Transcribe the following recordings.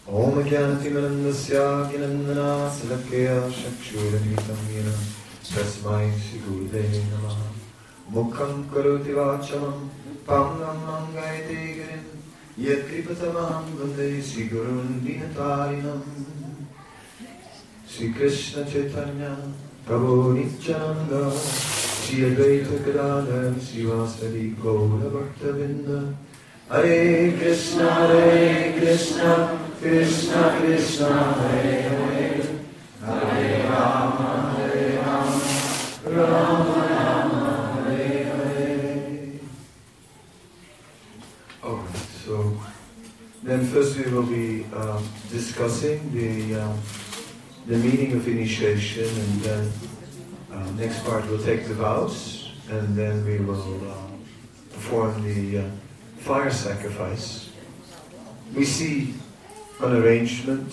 Om Jnanatimirandasya Gnanana Salakya Chakshuramitam Yena Tasmai Shri Gurudeve Namaha. Mukham Karoti Vachalam Pangam Mangayate Girim Yet Kripatamaham Vande Shri Gurun Dinatarinam. Shri Krishna Chaitanya Prabhu Nityananda Shri Advaita Gadadhar Srivasadi Gaura Bhaktavinda. Hare Krishna, Krishna Krishna, Hare Hare, Hare Rama, Rama Rama, Hare Hare. Alright, so then first we will be discussing the meaning of initiation, and then next part we'll take the vows, and then we will perform the fire sacrifice. We see an arrangement,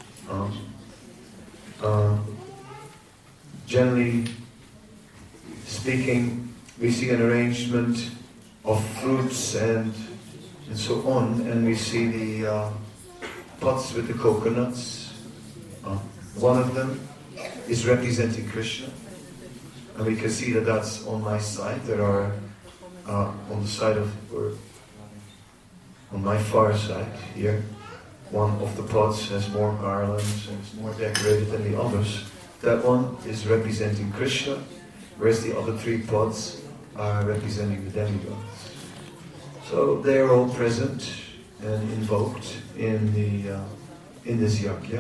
generally speaking, we see an arrangement of fruits and so on, and we see the pots with the coconuts. One of them is representing Krishna, and we can see that that's on my side. There are on the side of, or on my far side here, one of the pots has more garlands and is more decorated than the others. That one is representing Krishna, whereas the other three pots are representing the demigods. So they are all present and invoked in this yajna.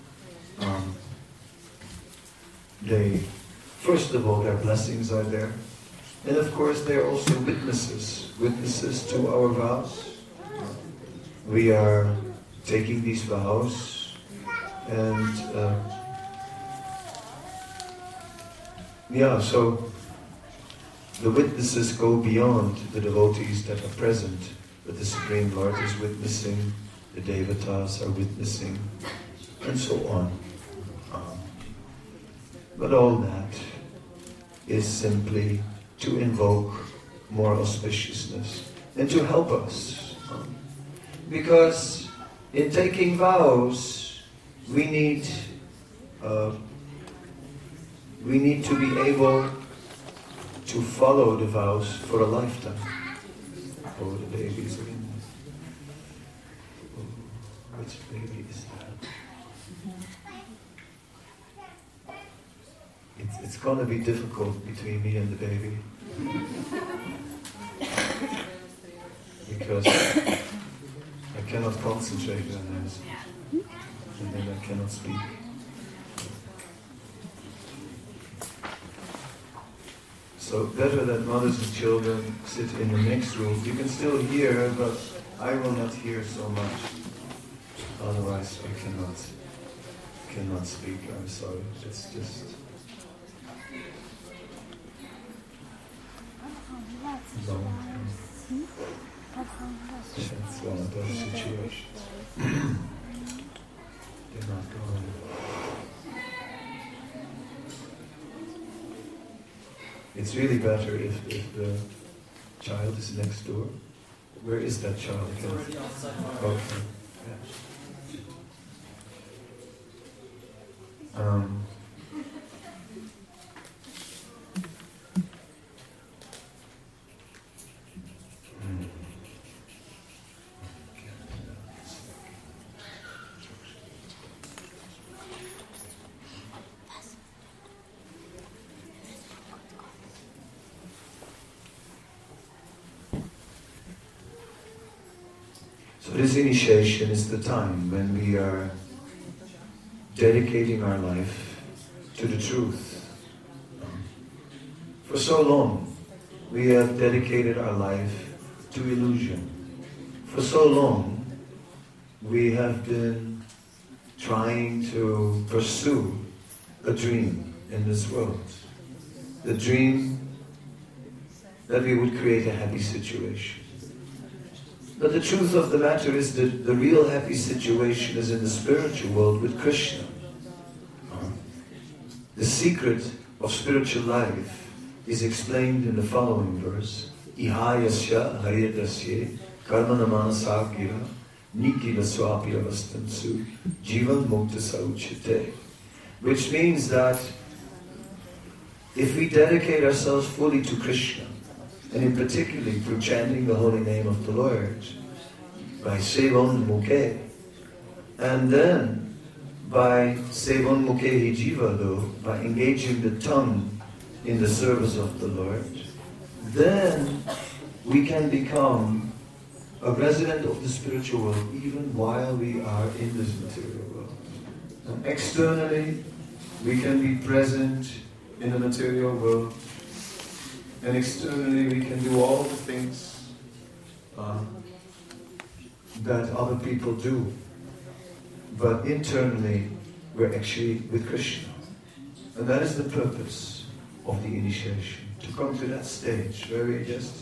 First of all, their blessings are there, and of course they are also witnesses to our vows. We are taking these vows, and so the witnesses go beyond the devotees that are present, but the Supreme Lord is witnessing, the Devatas are witnessing, and so on. But all that is simply to invoke more auspiciousness and to help us. Because in taking vows, we need to be able to follow the vows for a lifetime. Oh, the babies again. Oh, which baby is that? It's going to be difficult between me and the baby. Because I cannot concentrate on this, and then I cannot speak. So better that mothers and children sit in the next room. You can still hear, but I will not hear so much. Otherwise I cannot speak. I'm sorry. It's just... No. That's one of those situations. They're not going. It's really better if the child is next door. Where is that child? It's already outside. Okay. So this initiation is the time when we are dedicating our life to the truth. For so long, we have dedicated our life to illusion. For so long, we have been trying to pursue a dream in this world. The dream that we would create a happy situation. But the truth of the matter is that the real happy situation is in the spiritual world with Krishna. The secret of spiritual life is explained in the following verse. Ihayasya haridasye karmanamanasagira nikila swapya vastansu jivan mukta sauchite. Which means that if we dedicate ourselves fully to Krishna, and in particularly through chanting the holy name of the Lord, by Sevan Mukhe, and then by Sevan Mukhe Jivado, by engaging the tongue in the service of the Lord, then we can become a resident of the spiritual world even while we are in this material world. And externally, we can be present in the material world, and externally we can do all the things that other people do. But internally, we're actually with Krishna. And that is the purpose of the initiation, to come to that stage where we just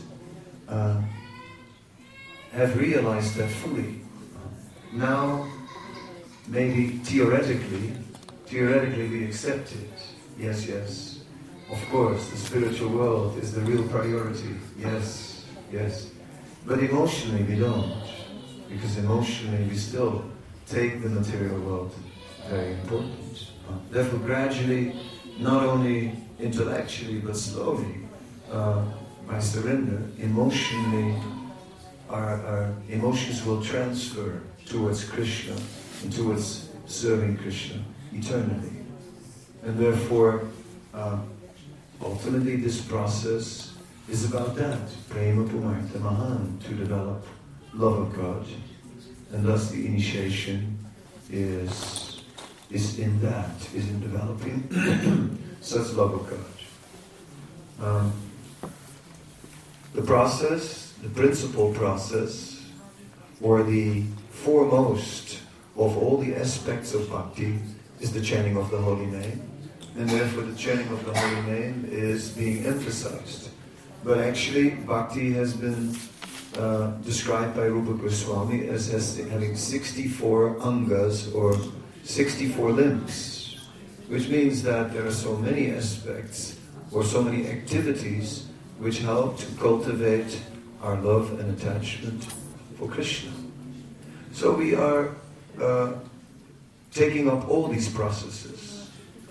have realized that fully. Now, maybe theoretically we accept it. Yes. Of course, the spiritual world is the real priority. Yes. But emotionally we don't. Because emotionally we still take the material world very important. Therefore, gradually, not only intellectually but slowly, by surrender, emotionally, our emotions will transfer towards Krishna and towards serving Krishna eternally. And therefore, ultimately this process is about that, prema pumartha mahan, to develop love of God. And thus the initiation is in developing such love of God. The process, the principal process, or the foremost of all the aspects of bhakti is the chanting of the holy name. And therefore the chanting of the holy name is being emphasized. But actually bhakti has been described by Rupa Goswami as having 64 angas, or 64 limbs, which means that there are so many aspects or so many activities which help to cultivate our love and attachment for Krishna. So we are taking up all these processes.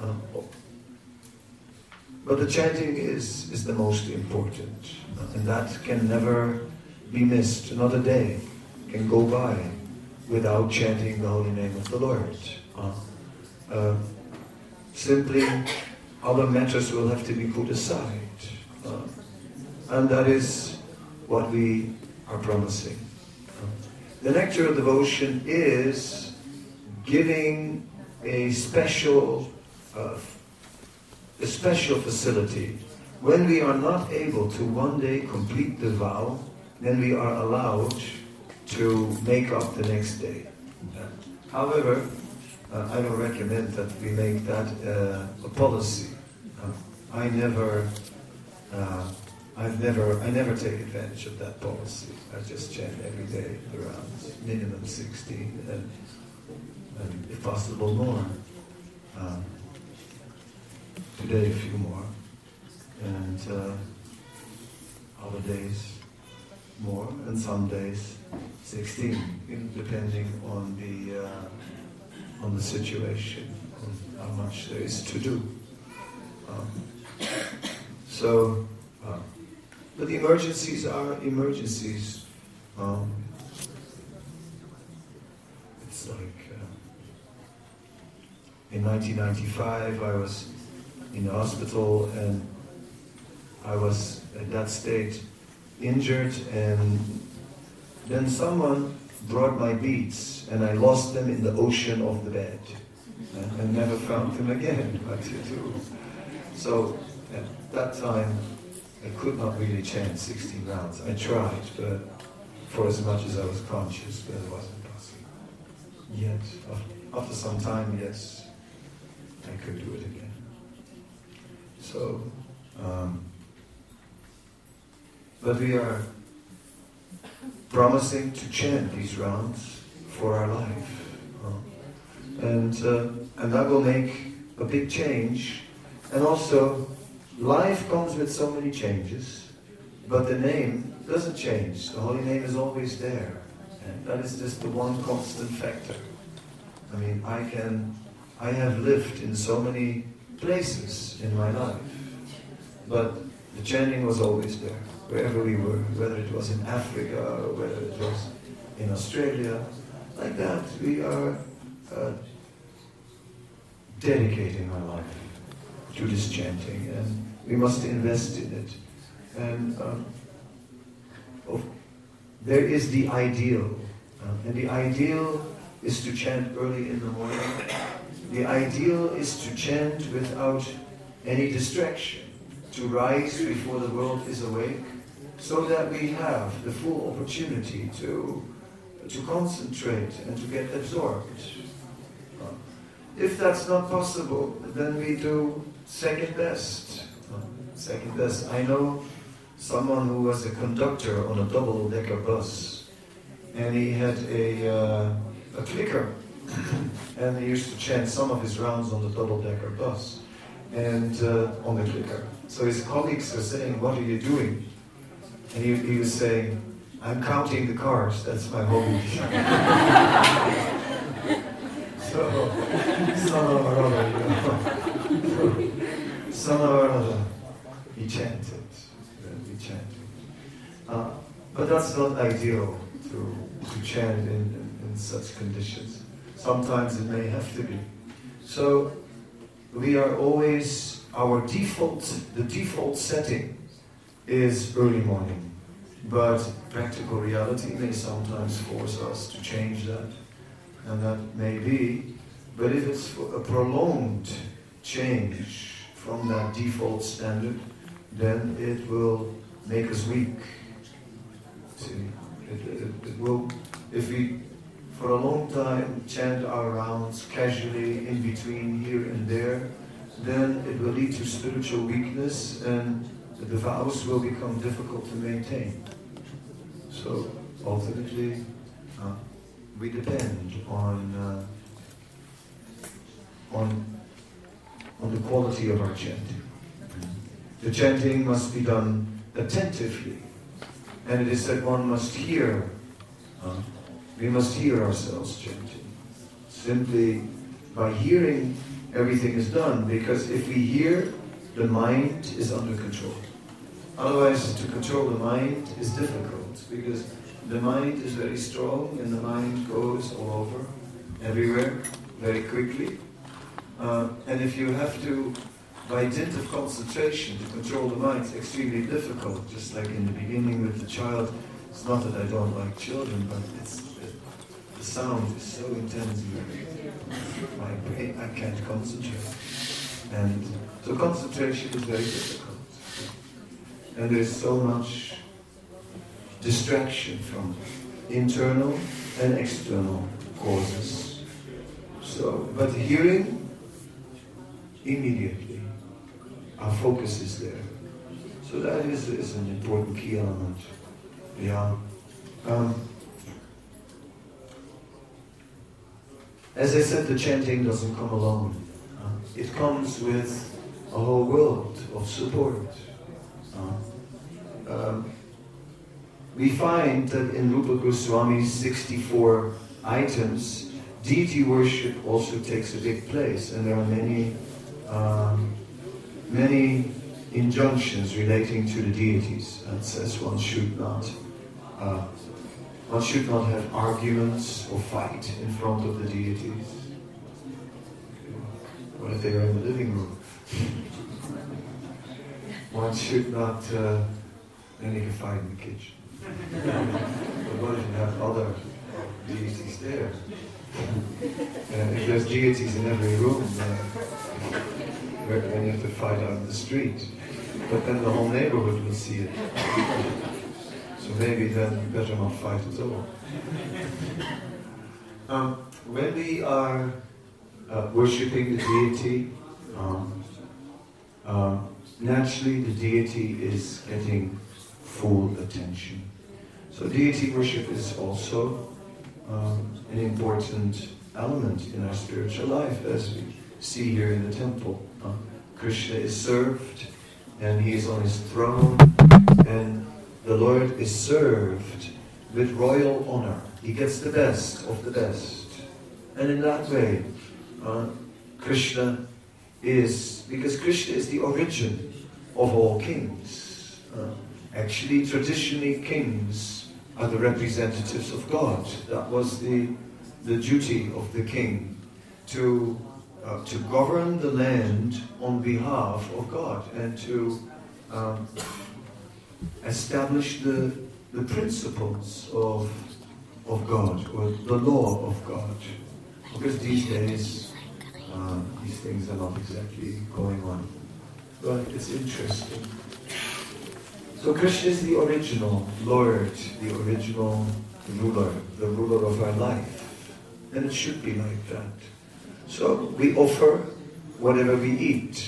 But the chanting is the most important, and that can never be missed. Not a day can go by without chanting the holy name of the Lord. Simply, other matters will have to be put aside. And that is what we are promising. The nectar of devotion is giving a special facility. When we are not able to one day complete the vow, then we are allowed to make up the next day. However, I don't recommend that we make that a policy. I never take advantage of that policy. I just chant every day around minimum 16 and if possible more. Today a few more, and other days more, and some days 16, depending on the situation, on how much there is to do. But the emergencies are emergencies. It's like in 1995 I was in the hospital, and I was at that state injured, and then someone brought my beads and I lost them in the ocean of the bed and never found them again. What to do? So at that time I could not really chant 16 rounds. I tried, but for as much as I was conscious, but it wasn't possible. Yet, after some time, yes, I could do it again. So, but we are promising to chant these rounds for our life. And that will make a big change. And also, life comes with so many changes, but the name doesn't change. The holy name is always there. And that is just the one constant factor. I mean, I have lived in so many places in my life, but the chanting was always there, wherever we were, whether it was in Africa or whether it was in Australia. Like that, we are dedicating our life to this chanting, and we must invest in it. And there is the ideal, and the ideal is to chant early in the morning. The ideal is to chant without any distraction, to rise before the world is awake, so that we have the full opportunity to concentrate and to get absorbed. If that's not possible, then we do second best. Second best. I know someone who was a conductor on a double-decker bus, and he had a clicker, and he used to chant some of his rounds on the double-decker bus, and on the clicker. So his colleagues were saying, "What are you doing?" And he was saying, "I'm counting the cars, that's my hobby." So, somehow or other, he chanted. But that's not ideal to chant in such conditions. Sometimes it may have to be. So we are always, the default setting is early morning. But practical reality may sometimes force us to change that. And that may be. But if it's a prolonged change from that default standard, then it will make us weak. See, it will, if we for a long time chant our rounds casually in between here and there, then it will lead to spiritual weakness, and the vows will become difficult to maintain. So ultimately, we depend on the quality of our chanting. The chanting must be done attentively, and it is that one must hear. We must hear ourselves chanting. Simply by hearing, everything is done, because if we hear, the mind is under control. Otherwise, to control the mind is difficult, because the mind is very strong, and the mind goes all over, everywhere, very quickly. And if you have to, by dint of concentration, to control the mind, it's extremely difficult. Just like in the beginning with the child, it's not that I don't like children, but the sound is so intense. My brain, I can't concentrate. And so concentration is very difficult. And there's so much distraction from internal and external causes. So, but hearing, immediately, our focus is there. So that is an important key element. Yeah. As I said, the chanting doesn't come alone. It comes with a whole world of support. We find that in Rupa Goswami's 64 items, deity worship also takes a big place, and there are many injunctions relating to the deities. It says one should not have arguments or fight in front of the deities. What if they are in the living room? One should not, then you can fight in the kitchen. But what if you have other deities there? And if there's deities in every room, then you have to fight out in the street. But then the whole neighborhood will see it. So maybe then better not fight at all. When we are worshipping the deity, naturally the deity is getting full attention. So deity worship is also an important element in our spiritual life, as we see here in the temple. Krishna is served, and he is on his throne, and the Lord is served with royal honor. He gets the best of the best. And in that way, Krishna is, because Krishna is the origin of all kings. Actually, traditionally, kings are the representatives of God. That was the duty of the king, to govern the land on behalf of God and to establish the principles of God, or the law of God. Because these days, these things are not exactly going on. But it's interesting. So Krishna is the original Lord, the original ruler, the ruler of our life. And it should be like that. So we offer whatever we eat.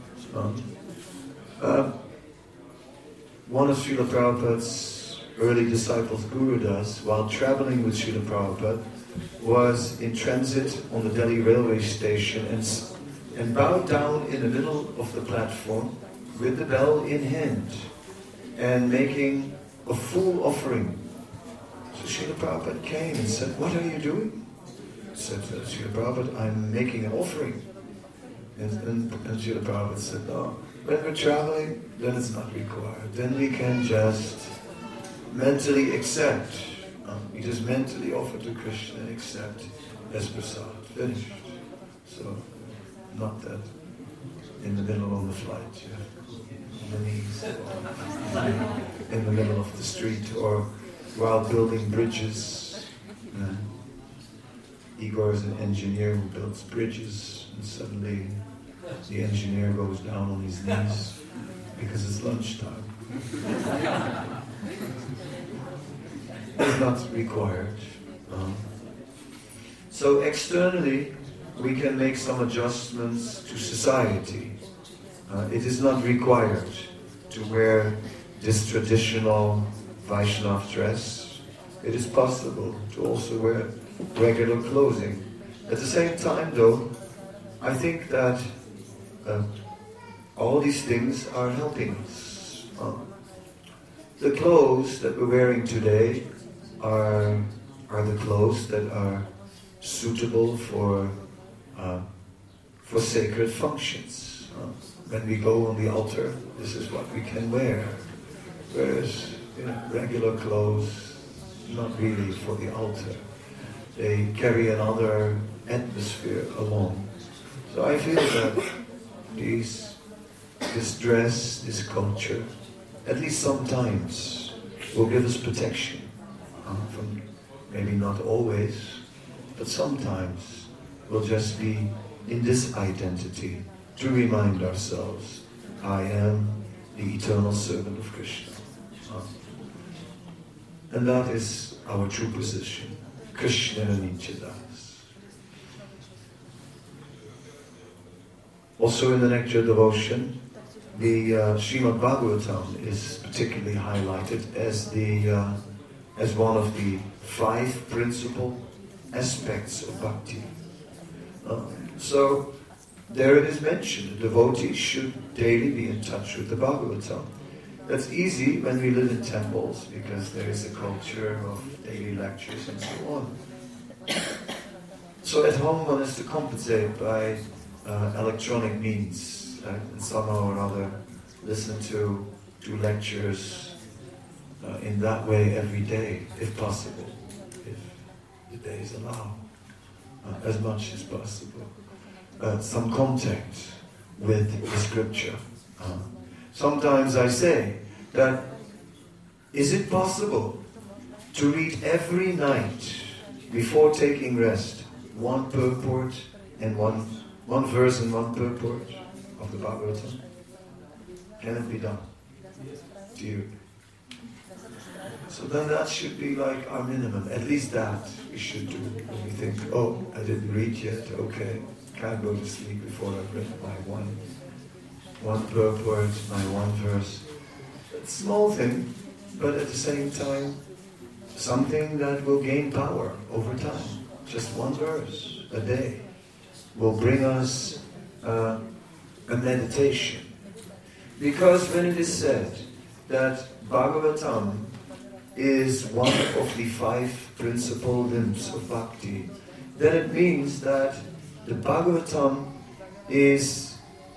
One of Srila Prabhupada's early disciples, Guru Das, while traveling with Srila Prabhupada, was in transit on the Delhi railway station and bowed down in the middle of the platform with the bell in hand and making a full offering. So Srila Prabhupada came and said, "What are you doing?" Said Srila Prabhupada, "I'm making an offering." And Srila Prabhupada said, "No, when we're traveling, then it's not required. Then we can just mentally accept. We just mentally offer to Krishna and accept as prasad. Finished." So, not that in the middle of the flight, on the knees, or in the middle of the street, or while building bridges. Igor is an engineer who builds bridges, and suddenly the engineer goes down on his knees because it's lunchtime. It's not required. So externally, we can make some adjustments to society. It is not required to wear this traditional Vaishnav dress. It is possible to also wear regular clothing. At the same time, though, I think that all these things are helping us. The clothes that we're wearing today are the clothes that are suitable for sacred functions. When we go on the altar, this is what we can wear. Whereas regular clothes, not really for the altar. They carry another atmosphere along. So I feel that this dress, this culture, at least sometimes, will give us protection. From maybe not always, but sometimes we'll just be in this identity to remind ourselves, I am the eternal servant of Krishna. And that is our true position. Krishna Nityadas. Also in the Nectar Devotion, the Srimad Bhagavatam is particularly highlighted as one of the 5 principal aspects of bhakti. So there it is mentioned, the devotee should daily be in touch with the Bhagavatam. That's easy when we live in temples, because there is a culture of daily lectures and so on. So at home one has to compensate by electronic means, right? And somehow or other listen to lectures in that way every day, if possible, if the days allow, as much as possible. Some contact with the scripture. Sometimes I say that, is it possible to read every night before taking rest one purport and one verse and one purport of the Bhagavatam? Can it be done? Do you? So then that should be like our minimum. At least that we should do. When we think, oh, I didn't read yet, okay, can't go to sleep before I've read my one purport, my one verse. It's a small thing, but at the same time, something that will gain power over time. Just one verse a day will bring us a meditation. Because when it is said that Bhagavatam is one of the 5 principal limbs of bhakti, then it means that the Bhagavatam is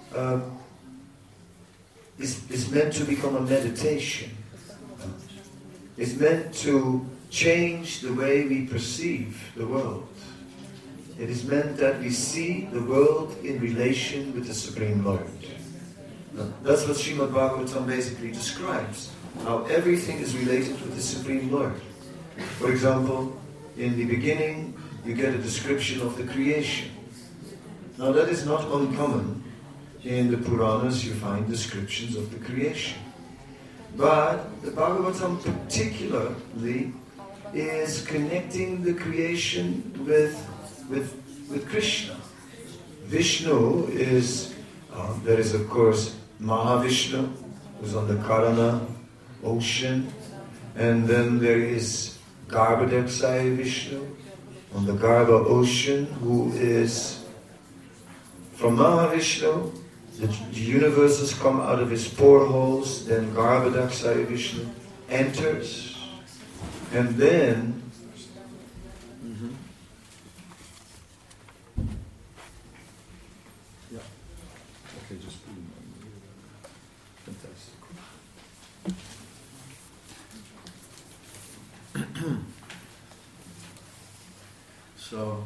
meant to become a meditation. It's meant to change the way we perceive the world. It is meant that we see the world in relation with the Supreme Lord. That's what Srimad Bhagavatam basically describes, how everything is related with the Supreme Lord. For example, in the beginning, you get a description of the creation. Now that is not uncommon. In the Puranas you find descriptions of the creation. But the Bhagavatam particularly is connecting the creation with Krishna. Vishnu is, there is of course Mahavishnu, who's on the Karana ocean, and then there is Garbhodakshaya Vishnu on the Garbha ocean, who is from Mahavishnu. The universes come out of his poreholes, then Garbhodakshaya Vishnu enters, and then fantastic. So,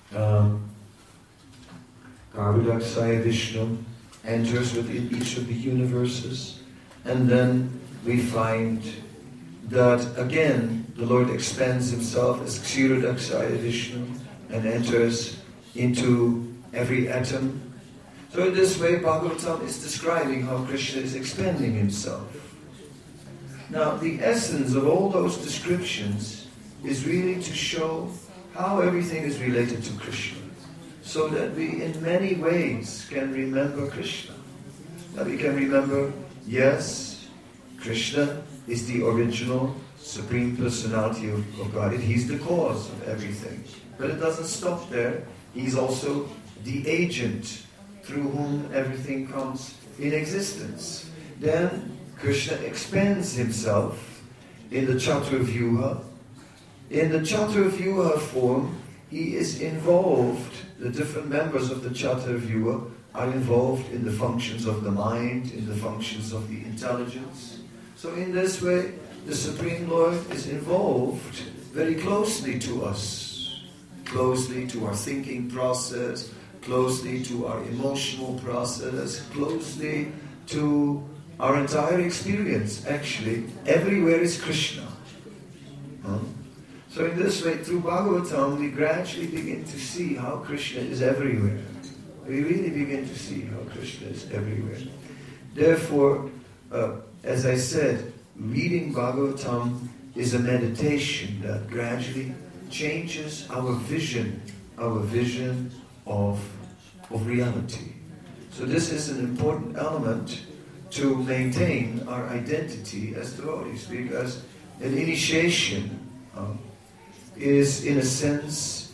Garbhodakshaya Vishnu enters within each of the universes, and then we find that again the Lord expands himself as Kshirodakshaya Vishnu and enters into every atom. So in this way Bhagavatam is describing how Krishna is expanding himself. Now the essence of all those descriptions is really to show how everything is related to Krishna, so that we in many ways can remember Krishna. That we can remember, yes, Krishna is the original Supreme Personality of Godhead. He's the cause of everything. But it doesn't stop there. He's also the agent through whom everything comes in existence. Then Krishna expands himself in the Chaturvyuha. In the Chaturvyuha form, he is involved, the different members of the Chaturvyuha are involved in the functions of the mind, in the functions of the intelligence. So in this way, the Supreme Lord is involved very closely to us, closely to our thinking process, closely to our emotional process, closely to our entire experience. Actually, everywhere is Krishna. So in this way, through Bhagavatam, we gradually begin to see how Krishna is everywhere. We really begin to see how Krishna is everywhere. Therefore, as I said, reading Bhagavatam is a meditation that gradually changes our vision of reality. So this is an important element to maintain our identity as devotees, because an initiation is, in a sense,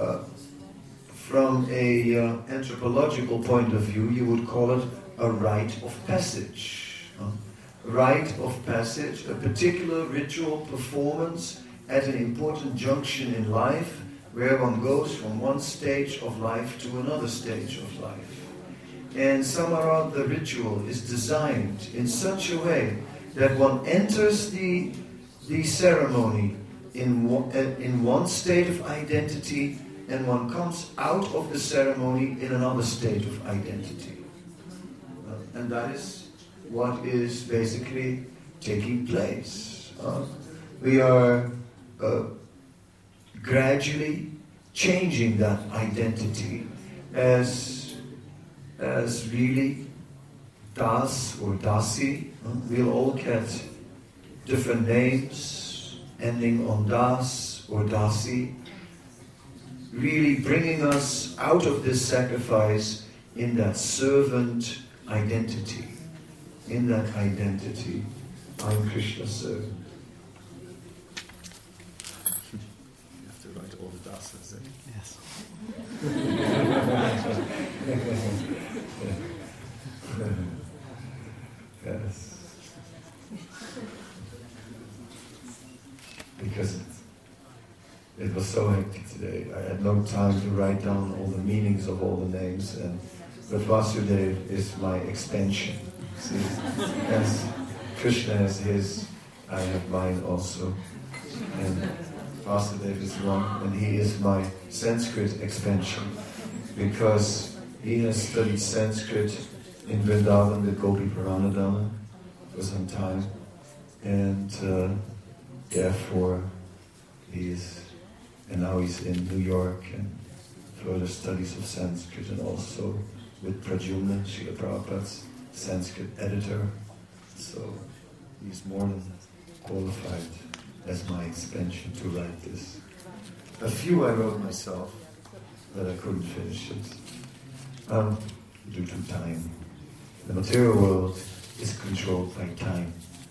from a anthropological point of view, you would call it a rite of passage. Rite of passage, a particular ritual performance at an important junction in life, where one goes from one stage of life to another stage of life. And somehow the ritual is designed in such a way that one enters the ceremony in one state of identity, and one comes out of the ceremony in another state of identity. And that is what is basically taking place. We are gradually changing that identity as really Das or Dasi. We'll all get different names ending on Das or Dasi, really bringing us out of this sacrifice in that servant identity. In that identity, I'm Krishna's servant. You have to write all the dasas, eh? Yes. Yes. so hectic today. I had no time to write down all the meanings of all the names, but Vasudeva is my expansion. See? As Krishna has his, I have mine also. And Vasudeva is one, and he is my Sanskrit expansion, because he has studied Sanskrit in Vrindavan with Gopi Paranadhana for some time, and therefore and now he's in New York and further studies of Sanskrit, and also with Pradyumna, Srila Prabhupada's Sanskrit editor. So he's more than qualified as my expansion to write this. A few I wrote myself, but I couldn't finish it due to time. The material world is controlled by time.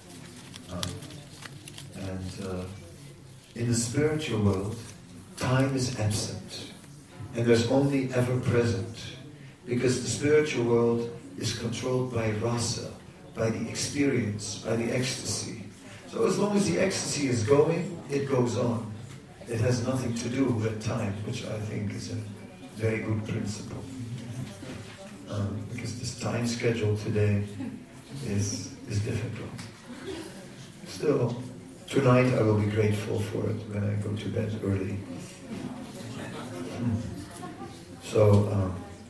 In the spiritual world, time is absent, and there's only ever present, because the spiritual world is controlled by rasa, by the experience, by the ecstasy. So as long as the ecstasy is going, it goes on. It has nothing to do with time, which I think is a very good principle. Because this time schedule today is difficult. Still, tonight I will be grateful for it when I go to bed early. So,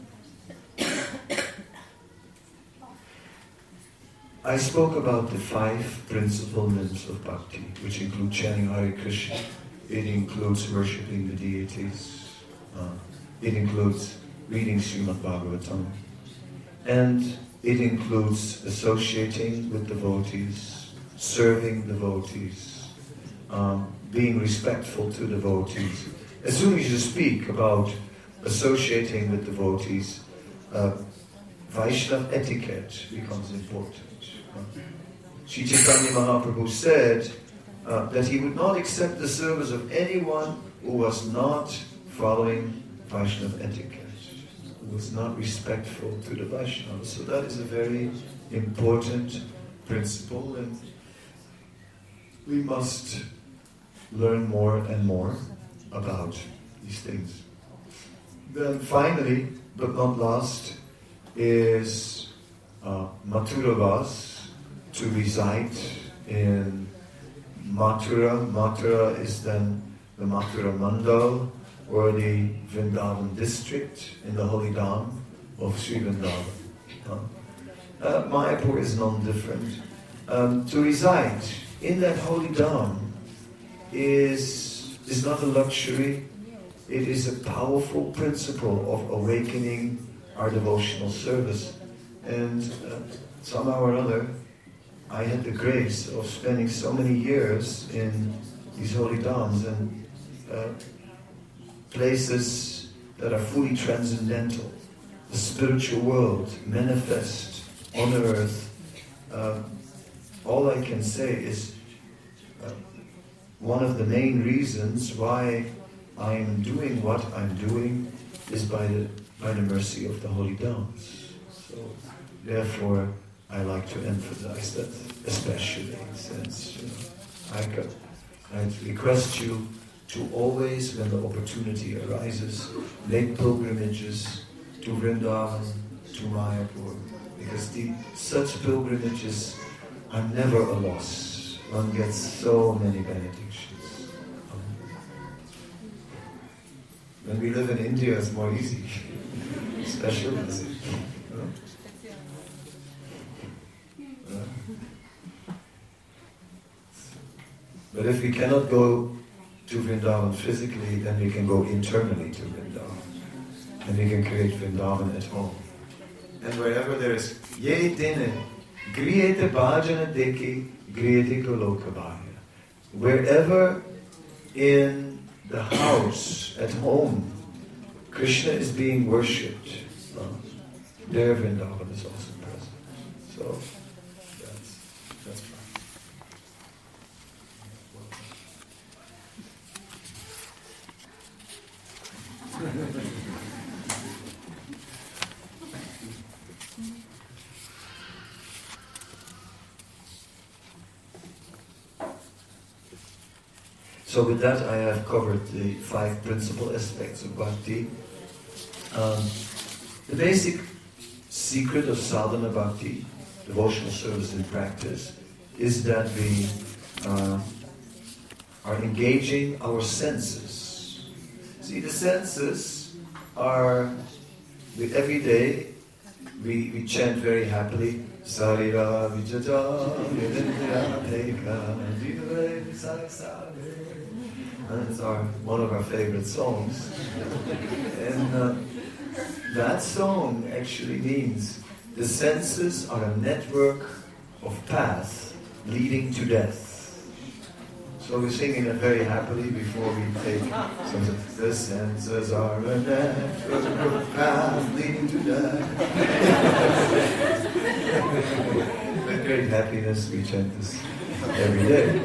I spoke about the 5 principal limbs of bhakti, which include chanting Hare Krishna. It includes worshipping the deities. It includes reading Srimad Bhagavatam. And it includes associating with devotees, serving devotees, being respectful to devotees. As soon as you speak about associating with devotees, Vaishnava etiquette becomes important. Sri Chaitanya Mahaprabhu said that he would not accept the service of anyone who was not following Vaishnava etiquette, who was not respectful to the Vaishnava. So that is a very important principle, and we must learn more and more about these things. Then finally, but not last, is Mathuravas, to reside in Mathura. Mathura is then the Mathura Mandal, or the Vrindavan district in the Holy Dham of Sri Vrindavan. Mayapur is non-different. To reside in that Holy Dham is not a luxury. It is a powerful principle of awakening our devotional service. And somehow or other, I had the grace of spending so many years in these holy dhams and places that are fully transcendental. The spiritual world manifest on earth. All I can say is one of the main reasons why I am doing what I'm doing is by the mercy of the holy dhams. So therefore, I like to emphasize that, especially since I request you to always, when the opportunity arises, make pilgrimages to Vrindavan, to Mayapur, because such pilgrimages are never a loss. One gets so many benedictions. When we live in India, it's more easy. Special visit. But if we cannot go to Vrindavan physically, then we can go internally to Vrindavan. And we can create Vrindavan at home. And wherever there is Ye Dine, Griyete Bhajana Deki, Griyete Goloka Bhaya. Wherever in the house, at home, Krishna is being worshipped, there Vrindavan is also present. So, that's fine. So with that, I have covered the 5 principal aspects of bhakti. The basic secret of sadhana bhakti, devotional service in practice, is that we are engaging our senses. See, the senses are, every day, we chant very happily, Sarira Vijata Yedindriya Peka Jivare Visaksare. And it's one of our favorite songs. And that song actually means the senses are a network of paths leading to death. So we're singing it very happily before we take some of the senses are a network of paths leading to death. With great happiness we chant this every day.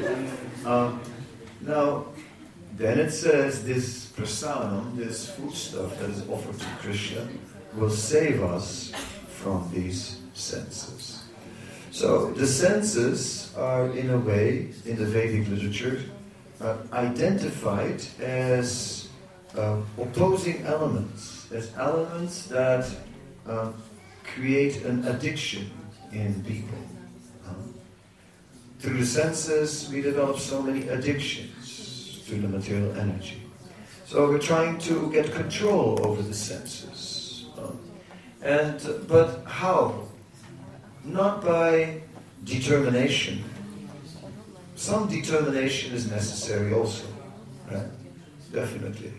Now, then it says this prasadam, this foodstuff that is offered to Krishna, will save us from these senses. So the senses are, in a way, in the Vedic literature, identified as opposing elements, as elements that create an addiction in people. Through the senses, we develop so many addictions to the material energy. So we're trying to get control over the senses. But how? Not by determination. Some determination is necessary also, right? Definitely.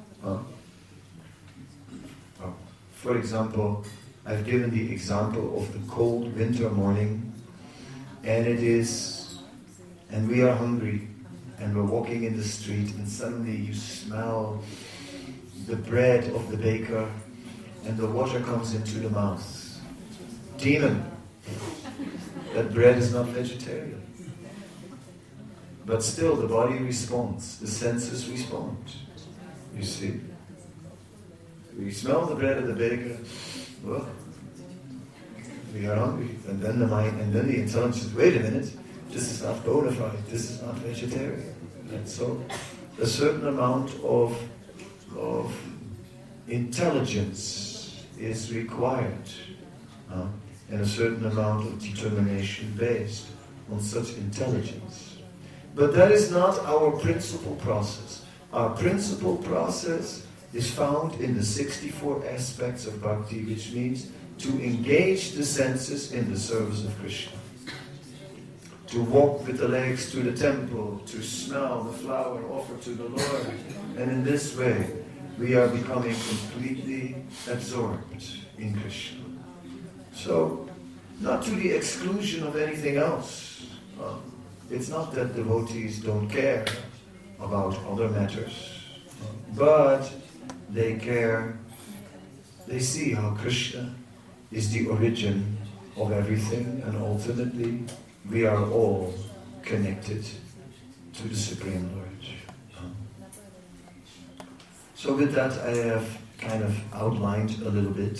For example, I've given the example of the cold winter morning, and we are hungry, and we're walking in the street, and suddenly you smell the bread of the baker, and the water comes into the mouth. Demon! That bread is not vegetarian. But still the body responds, the senses respond. You see? We smell the bread of the baker, well, we are hungry. And then the mind, and then the intelligence says, wait a minute, this is not bona fide, this is not vegetarian. And so a certain amount of intelligence is required. And a certain amount of determination based on such intelligence. But that is not our principal process. Our principal process is found in the 64 aspects of bhakti, which means to engage the senses in the service of Krishna. To walk with the legs to the temple, to smell the flower offered to the Lord. And in this way, we are becoming completely absorbed in Krishna. So, not to the exclusion of anything else. It's not that devotees don't care about other matters, but they care, they see how Krishna is the origin of everything, and ultimately we are all connected to the Supreme Lord. So with that, I have kind of outlined a little bit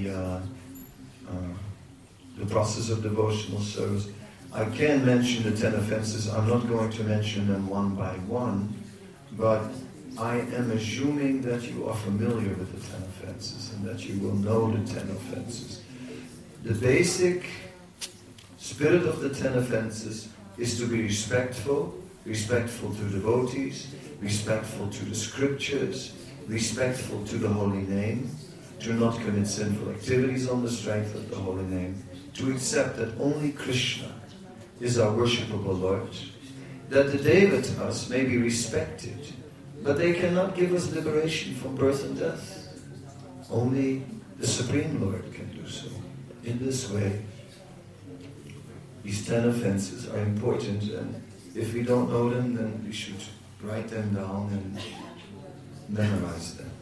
the process of devotional service. I can mention the 10 offenses. I'm not going to mention them one by one, but I am assuming that you are familiar with the 10 offenses and that you will know the 10 offenses. The basic spirit of the 10 offenses is to be respectful to devotees, respectful to the scriptures, respectful to the holy name, to not commit sinful activities on the strength of the holy name, to accept that only Krishna is our worshipable Lord, that the devatas may be respected, but they cannot give us liberation from birth and death. Only the Supreme Lord can do so. In this way, these 10 offenses are important, and if we don't know them, then we should write them down and memorize them.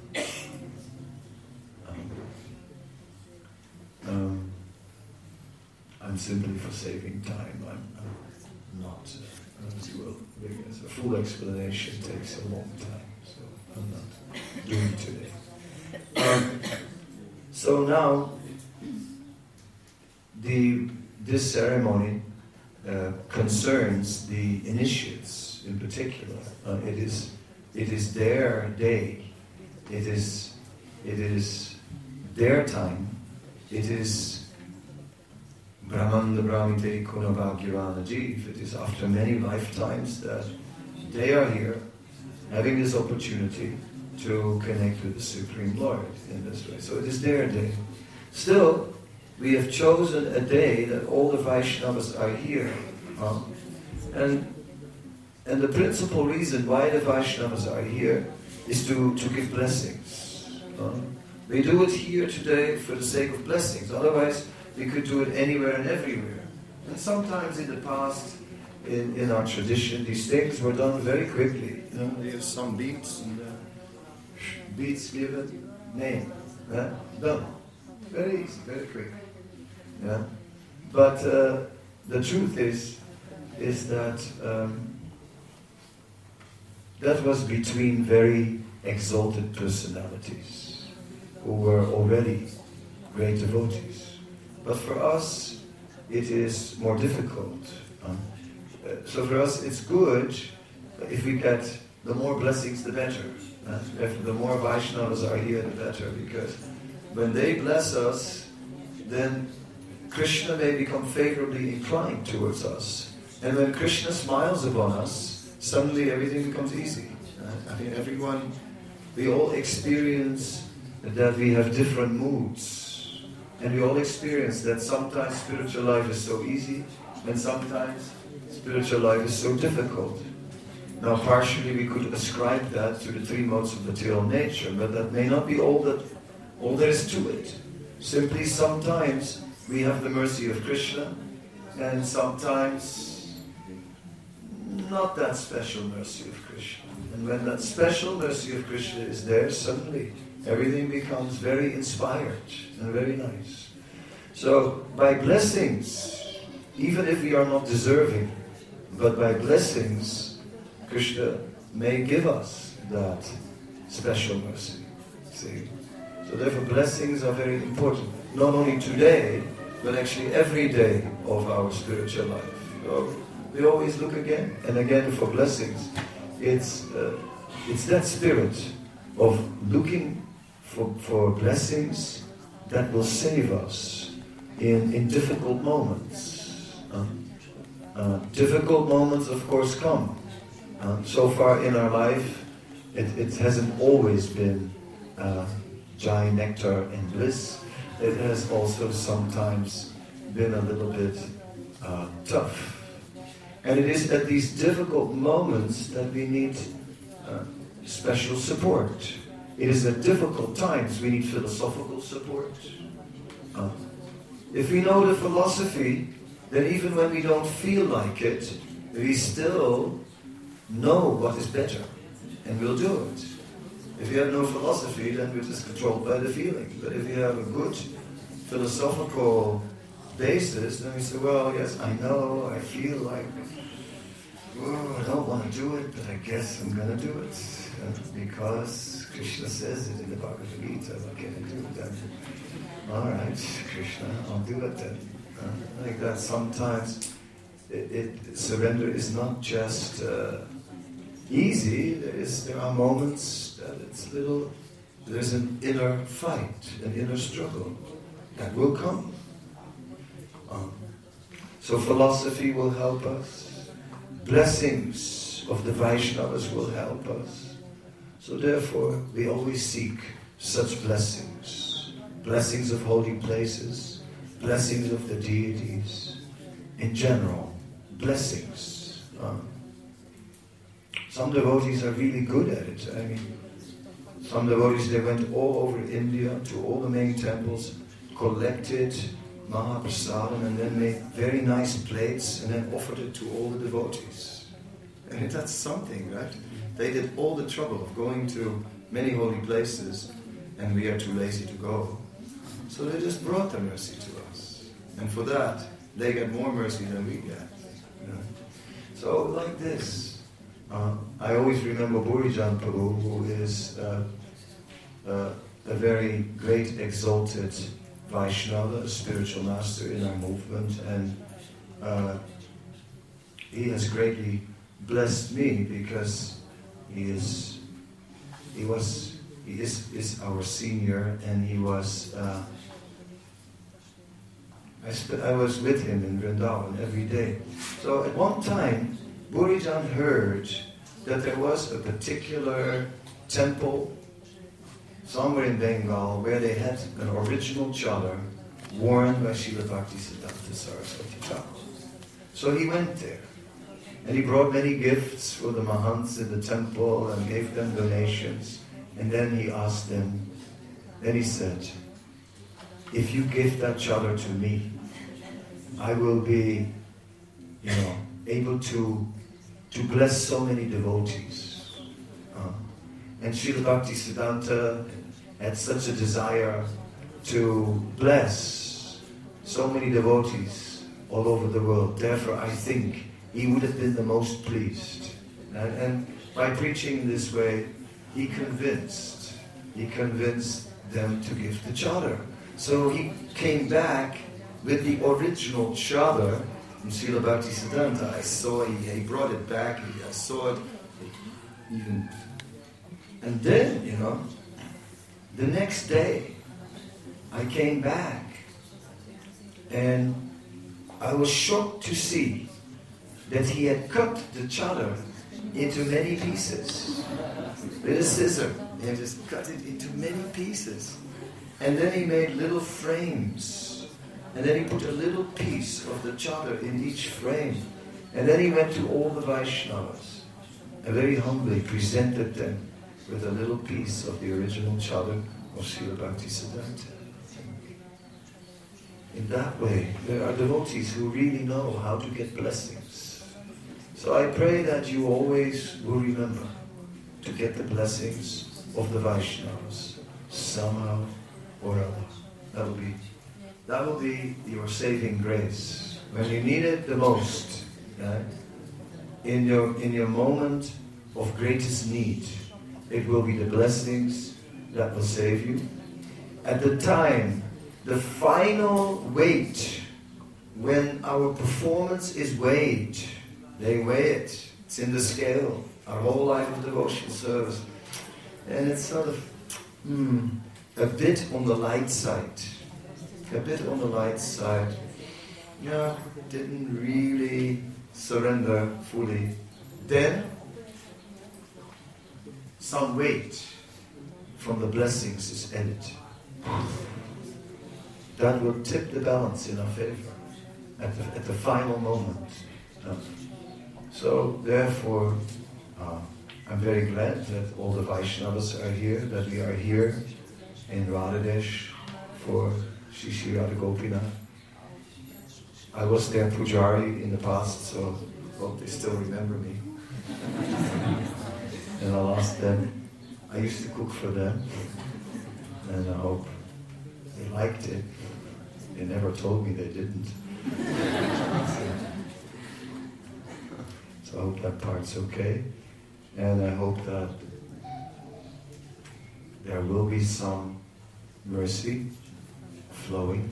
I'm simply for saving time. I'm not, as you will, because a full explanation takes a long time, so I'm not doing it today. So now, this ceremony concerns the initiates in particular. It is their day. It is their time. It is Brahmanda Brahmite Kunabhagyavana Jeev. It is after many lifetimes that they are here, having this opportunity to connect with the Supreme Lord in this way. So it is their day. Still, we have chosen a day that all the Vaishnavas are here. And the principal reason why the Vaishnavas are here is to give blessings. We do it here today for the sake of blessings. Otherwise, we could do it anywhere and everywhere. And sometimes in the past, in our tradition, these things were done very quickly. There's some beats, and beats given, name, done. Very easy, very quick. Yeah? But the truth is that that was between very exalted personalities who were already great devotees. But for us, it is more difficult. So for us, it's good if we get the more blessings, the better. If the more Vaishnavas are here, the better. Because when they bless us, then Krishna may become favorably inclined towards us. And when Krishna smiles upon us, suddenly everything becomes easy. I think we all experience that we have different moods. And we all experience that sometimes spiritual life is so easy, and sometimes spiritual life is so difficult. Now partially we could ascribe that to the three modes of material nature, but that may not be all there is to it. Simply sometimes we have the mercy of Krishna, and sometimes not that special mercy of Krishna. And when that special mercy of Krishna is there, suddenly everything becomes very inspired and very nice. So by blessings, even if we are not deserving, but by blessings, Krishna may give us that special mercy. See? So therefore blessings are very important. Not only today, but actually every day of our spiritual life. So we always look again and again for blessings. It's that spirit of looking for blessings that will save us in difficult moments. Difficult moments, of course, come. So far in our life, it hasn't always been joy, nectar, and bliss. It has also sometimes been a little bit tough. And it is at these difficult moments that we need special support. It is at difficult times we need philosophical support. If we know the philosophy, then even when we don't feel like it, we still know what is better, and we'll do it. If you have no philosophy, then we're just controlled by the feeling. But if you have a good philosophical basis, then we say, well, yes, I know, I feel like, I don't want to do it, but I guess I'm going to do it. Because Krishna says it in the Bhagavad Gita, what can I do then? All right, Krishna, I'll do it then. Like that sometimes surrender is not just easy. There are moments that there's an inner fight, an inner struggle that will come. So philosophy will help us. Blessings of the Vaishnavas will help us. So therefore, we always seek such blessings. Blessings of holy places, blessings of the deities. In general, blessings. Some devotees are really good at it. I mean, some devotees, they went all over India to all the main temples, collected Mahaprasadam, and then made very nice plates and then offered it to all the devotees. And that's something, right? They did all the trouble of going to many holy places, and we are too lazy to go. So they just brought the mercy to us. And for that, they get more mercy than we get. You know? So like this, I always remember Burijan Prabhu, who is a very great exalted Vaishnava, a spiritual master in our movement, and he has greatly blessed me because he is our senior, and he was. I was with him in Vrindavan every day. So at one time, Burijan heard that there was a particular temple somewhere in Bengal where they had an original chadar worn by Srila Bhaktisiddhanta Saraswati Thakur. So he went there, and he brought many gifts for the Mahants in the temple and gave them donations. And then he asked them, then he said, if you give that chadar to me, I will be, able to bless so many devotees. And Srila Bhaktisiddhanta had such a desire to bless so many devotees all over the world. Therefore, I think he would have been the most pleased. And by preaching in this way, he convinced them to give the chadar. So he came back with the original chadar from Srila Bhaktisiddhanta. I saw he brought it back. I saw it even. And then, the next day, I came back, and I was shocked to see that he had cut the chadar into many pieces with a scissor. He had just cut it into many pieces. And then he made little frames. And then he put a little piece of the chadar in each frame. And then he went to all the Vaishnavas and very humbly presented them with a little piece of the original chadar of Srila Bhaktisiddhanta. In that way, there are devotees who really know how to get blessings. So I pray that you always will remember to get the blessings of the Vaishnavas somehow or other. That will be your saving grace when you need it the most. Right? In your moment of greatest need, it will be the blessings that will save you. At the time, the final weight, when our performance is weighed, they weigh it. It's in the scale. Our whole life of devotional service, and it's sort of a bit on the light side. A bit on the light side. Yeah, didn't really surrender fully. Then some weight from the blessings is added. That will tip the balance in our favor at the final moment. So therefore, I'm very glad that all the Vaishnavas are here, that we are here in Radhadesh for Shri Radha Gopinath. I was their pujari in the past, so I hope they still remember me. And I'll ask them. I used to cook for them, and I hope they liked it. They never told me they didn't. So I hope that part's okay. And I hope that there will be some mercy flowing.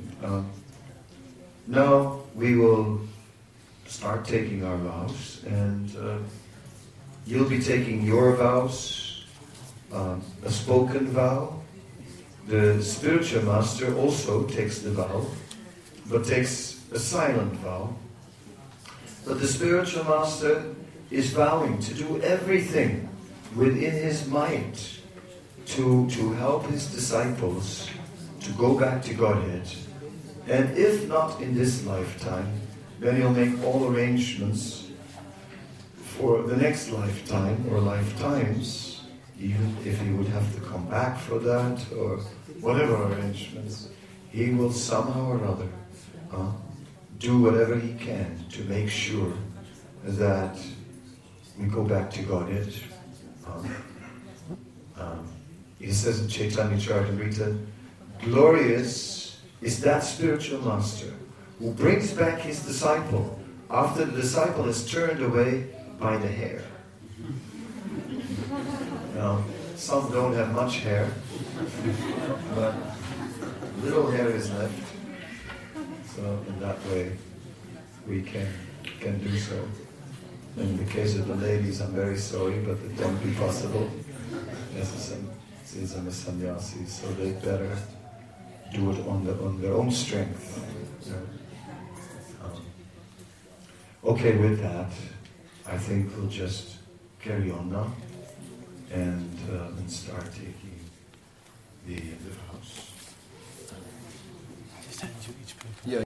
Now we will start taking our vows, and you'll be taking your vows, a spoken vow. The spiritual master also takes the vow, but takes a silent vow. But the spiritual master is vowing to do everything within his might to help his disciples to go back to Godhead. And if not in this lifetime, then he'll make all arrangements for the next lifetime or lifetimes, even if he would have to come back for that or whatever arrangements. He will somehow or other do whatever he can to make sure that we go back to Godhead. He says in Chaitanya Charitamrita, glorious is that spiritual master who brings back his disciple after the disciple is turned away by the hair. Now, some don't have much hair, but little hair is left. So in that way, we can do so. In the case of the ladies, I'm very sorry, but it won't be possible. Yes, these are the sannyasis, so they better do it on their own strength. Okay, with that, I think we'll just carry on now and start taking